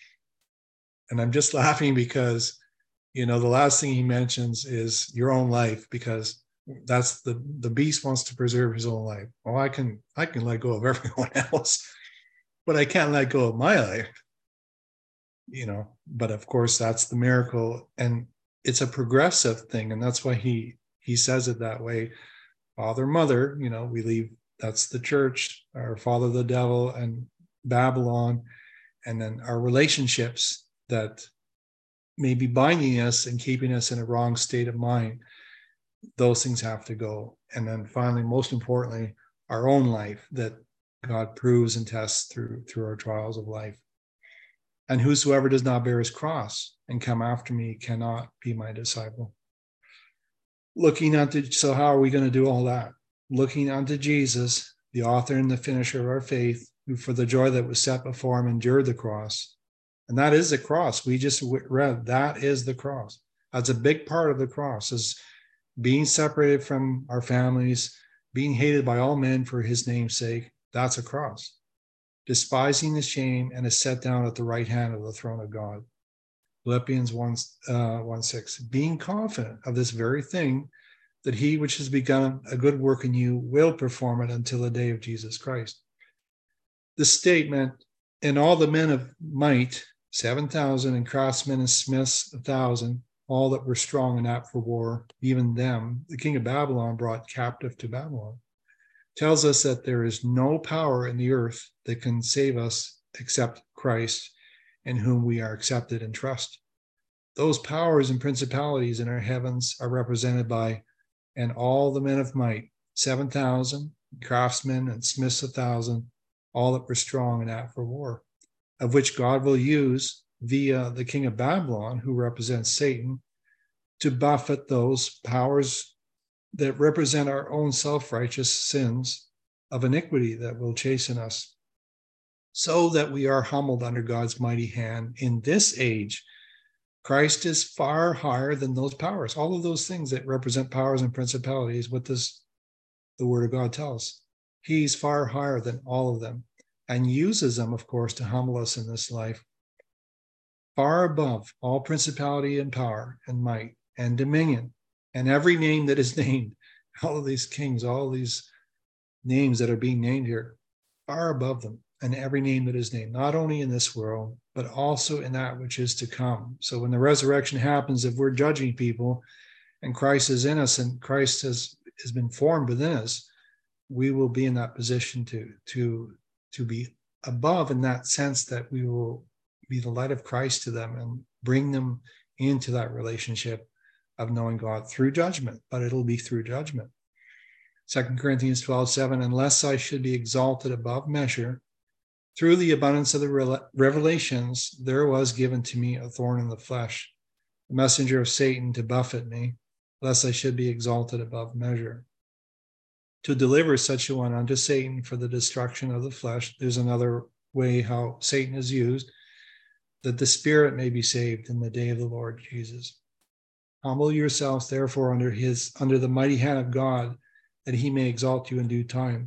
And I'm just laughing because, you know, the last thing he mentions is your own life, because that's the, the beast wants to preserve his own life. Well, I can, I can let go of everyone else, but I can't let go of my life, you know, but of course that's the miracle. And it's a progressive thing. And that's why he, he says it that way. Father, mother, you know, we leave, that's the church, our father, the devil, and Babylon, and then our relationships that may be binding us and keeping us in a wrong state of mind. Those things have to go. And then finally, most importantly, our own life that God proves and tests through, through our trials of life. And whosoever does not bear his cross and come after me cannot be my disciple. Looking unto, so how are we going to do all that? Looking unto Jesus, the author and the finisher of our faith, who for the joy that was set before him endured the cross. And that is the cross. We just read, that is the cross. That's a big part of the cross, is being separated from our families, being hated by all men for his name's sake. That's a cross. Despising the shame, and is set down at the right hand of the throne of God. Philippians one, uh, one six, being confident of this very thing, that he which has begun a good work in you will perform it until the day of Jesus Christ. The statement, and all the men of might, seven thousand, and craftsmen and smiths, a thousand, all that were strong and apt for war, even them, the king of Babylon brought captive to Babylon, tells us that there is no power in the earth that can save us except Christ, in whom we are accepted and trust. Those powers and principalities in our heavens are represented by, and all the men of might, seven thousand, craftsmen and smiths a thousand, all that were strong and apt for war, of which God will use via the king of Babylon, who represents Satan, to buffet those powers that represent our own self-righteous sins of iniquity that will chasten us, so that we are humbled under God's mighty hand in this age. Christ is far higher than those powers. All of those things that represent powers and principalities, what does the word of God tell us? He's far higher than all of them, and uses them, of course, to humble us in this life, far above all principality and power and might and dominion and every name that is named. All of these kings, all of these names that are being named here, far above them, and every name that is named, not only in this world, but also in that which is to come. So when the resurrection happens, if we're judging people and Christ is in us and Christ has, has been formed within us, we will be in that position to, to, to be above, in that sense that we will be the light of Christ to them and bring them into that relationship of knowing God through judgment, but it'll be through judgment. Second Corinthians twelve seven, unless I should be exalted above measure, through the abundance of the revelations, there was given to me a thorn in the flesh, the messenger of Satan to buffet me, lest I should be exalted above measure. To deliver such a one unto Satan for the destruction of the flesh. There's another way how Satan is used, that the spirit may be saved in the day of the Lord Jesus. Humble yourselves, therefore, under his under the mighty hand of God, that he may exalt you in due time,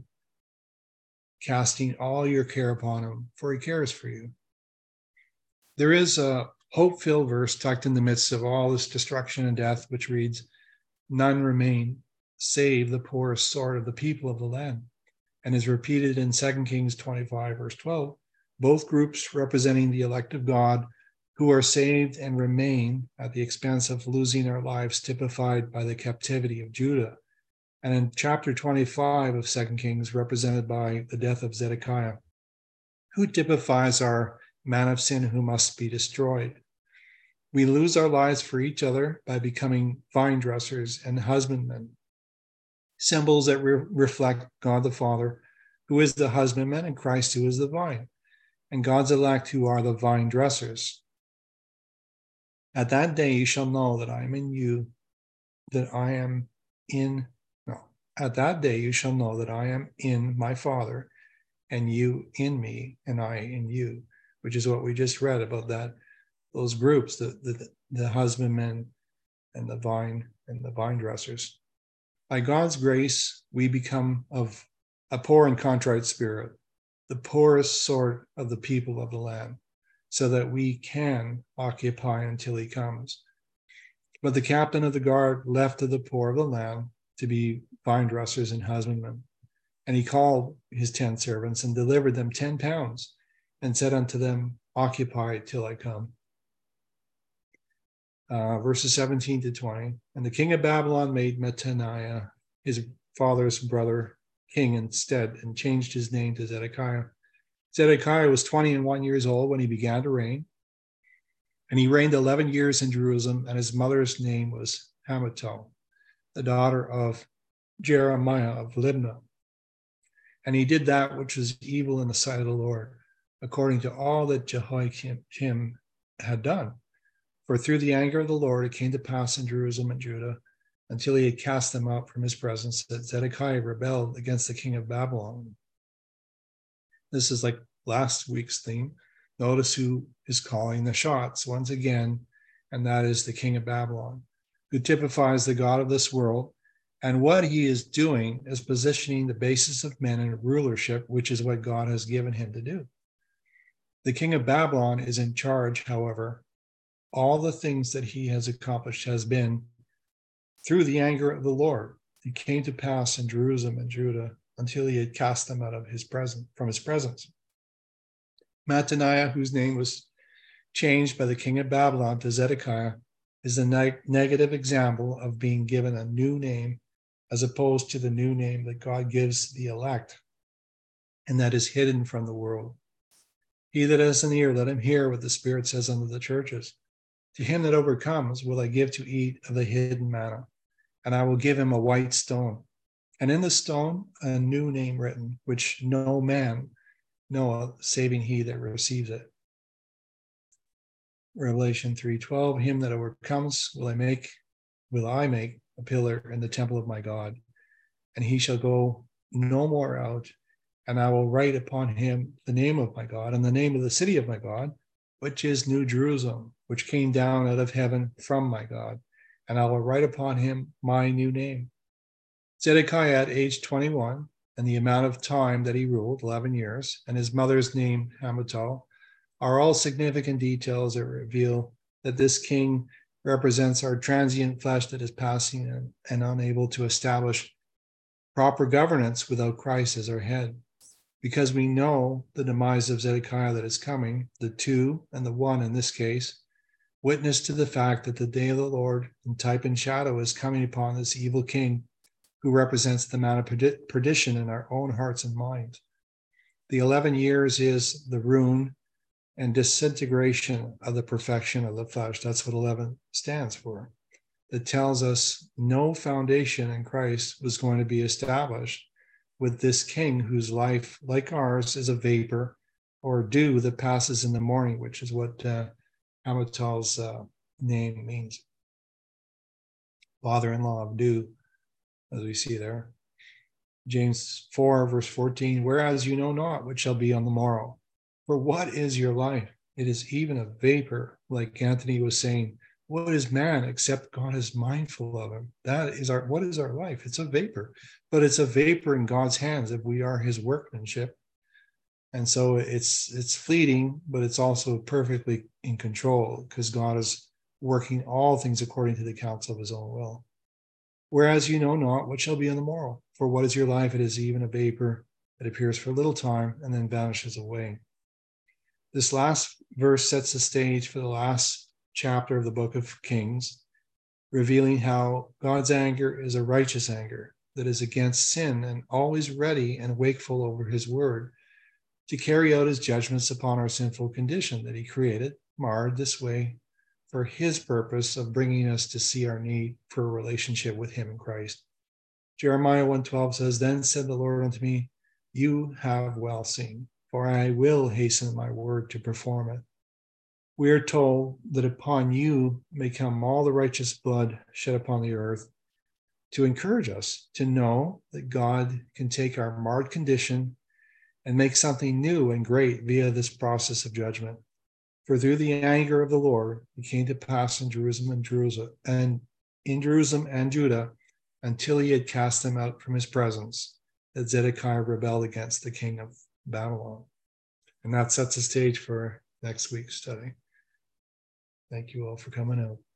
casting all your care upon him, for he cares for you. There is a hope-filled verse tucked in the midst of all this destruction and death, which reads, none remain, save the poorest sort of the people of the land, and is repeated in Second Kings twenty-five, verse twelve, both groups representing the elect of God, who are saved and remain at the expense of losing their lives, typified by the captivity of Judah. And in chapter twenty-five of Second Kings, represented by the death of Zedekiah, who typifies our man of sin who must be destroyed. We lose our lives for each other by becoming vine dressers and husbandmen, symbols that re- reflect God the Father, who is the husbandman, and Christ, who is the vine, and God's elect, who are the vine dressers. At that day you shall know that I am in you, that I am in, no, at that day you shall know that I am in my Father, and you in me, and I in you, which is what we just read about that, those groups, the, the, the husbandmen and the vine and the vine dressers. By God's grace, we become of a poor and contrite spirit, the poorest sort of the people of the land, so that we can occupy until he comes. But the captain of the guard left to the poor of the land to be vine dressers and husbandmen. And he called his ten servants and delivered them ten pounds and said unto them, occupy till I come. Uh, verses seventeen to twenty. And the king of Babylon made Mattaniah, his father's brother, king instead, and changed his name to Zedekiah. Zedekiah was twenty and one years old when he began to reign, and he reigned eleven years in Jerusalem, and his mother's name was Hamutal, the daughter of Jeremiah of Libnah. And he did that which was evil in the sight of the Lord, according to all that Jehoiakim had done. For through the anger of the Lord it came to pass in Jerusalem and Judah, until he had cast them out from his presence, that Zedekiah rebelled against the king of Babylon. This is like last week's theme. Notice who is calling the shots once again, and that is the king of Babylon, who typifies the God of this world. And what he is doing is positioning the basis of men in rulership, which is what God has given him to do. The king of Babylon is in charge, however. All the things that he has accomplished has been through the anger of the Lord. It came to pass in Jerusalem and Judah until he had cast them out of his presence, from his presence. Mattaniah, whose name was changed by the king of Babylon to Zedekiah, is a neg- negative example of being given a new name as opposed to the new name that God gives the elect, and that is hidden from the world. He that has an ear, let him hear what the Spirit says unto the churches. To him that overcomes will I give to eat of the hidden manna, and I will give him a white stone, and in the stone a new name written, which no man knoweth, saving he that receives it. Revelation three twelve, him that overcomes will I make, will I make a pillar in the temple of my God, and he shall go no more out, and I will write upon him the name of my God and the name of the city of my God, which is New Jerusalem, which came down out of heaven from my God, and I will write upon him my new name. Zedekiah at age twenty-one, and the amount of time that he ruled, eleven years, and his mother's name, Hamutal, are all significant details that reveal that this king represents our transient flesh that is passing and, and unable to establish proper governance without Christ as our head. Because we know the demise of Zedekiah that is coming, the two and the one in this case, witness to the fact that the day of the Lord in type and shadow is coming upon this evil king who represents the man of perdition in our own hearts and minds. The eleven years is the ruin and disintegration of the perfection of the flesh. That's what eleven stands for. It tells us no foundation in Christ was going to be established with this king whose life, like ours, is a vapor or dew that passes in the morning, which is what uh, Hamutal's uh, name means. Father-in-law of dew, as we see there. James four, verse fourteen, whereas you know not what shall be on the morrow. For what is your life? It is even a vapor, like Anthony was saying. What is man except God is mindful of him? That is our, what is our life? It's a vapor, but it's a vapor in God's hands if we are his workmanship. And so it's, it's fleeting, but it's also perfectly in control because God is working all things according to the counsel of his own will. Whereas you know not what shall be on the morrow. For what is your life? It is even a vapor that appears for a little time and then vanishes away. This last verse sets the stage for the last chapter of the book of Kings, revealing how God's anger is a righteous anger that is against sin and always ready and wakeful over his word to carry out his judgments upon our sinful condition that he created, marred this way for his purpose of bringing us to see our need for a relationship with him in Christ. Jeremiah one twelve says, then said the Lord unto me, you have well seen, for I will hasten my word to perform it. We are told that upon you may come all the righteous blood shed upon the earth to encourage us to know that God can take our marred condition and make something new and great via this process of judgment. For through the anger of the Lord, it came to pass in Jerusalem and Jerusalem and in Jerusalem and Judah until he had cast them out from his presence, that Zedekiah rebelled against the king of Babylon. And that sets the stage for next week's study. Thank you all for coming out.